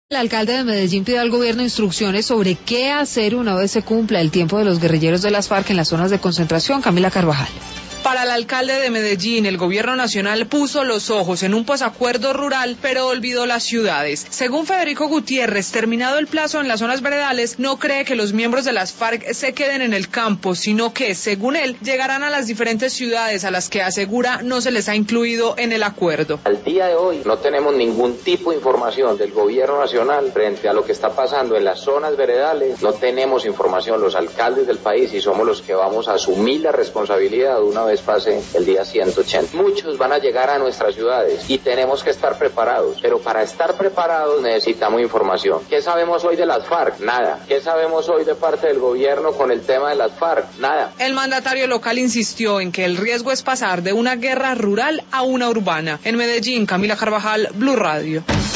El alcalde de Medellín pidió al gobierno instrucciones sobre qué hacer una vez se cumpla el tiempo de los guerrilleros de las FARC en las zonas de concentración. Camila Carvajal. Para el alcalde de Medellín, el gobierno nacional puso los ojos en un posacuerdo rural, pero olvidó las ciudades. Según Federico Gutiérrez, terminado el plazo en las zonas veredales, no cree que los miembros de las FARC se queden en el campo, sino que, según él, llegarán a las diferentes ciudades a las que asegura no se les ha incluido en el acuerdo. Al día de hoy no tenemos ningún tipo de información del gobierno nacional frente a lo que está pasando en las zonas veredales. No tenemos información los alcaldes del país y somos los que vamos a asumir la responsabilidad una vez pase el día 180. Muchos van a llegar a nuestras ciudades y tenemos que estar preparados, pero para estar preparados necesitamos información. ¿Qué sabemos hoy de las FARC? Nada. ¿Qué sabemos hoy de parte del gobierno con el tema de las FARC? Nada. El mandatario local insistió en que el riesgo es pasar de una guerra rural a una urbana. En Medellín, Camila Carvajal, Blue Radio.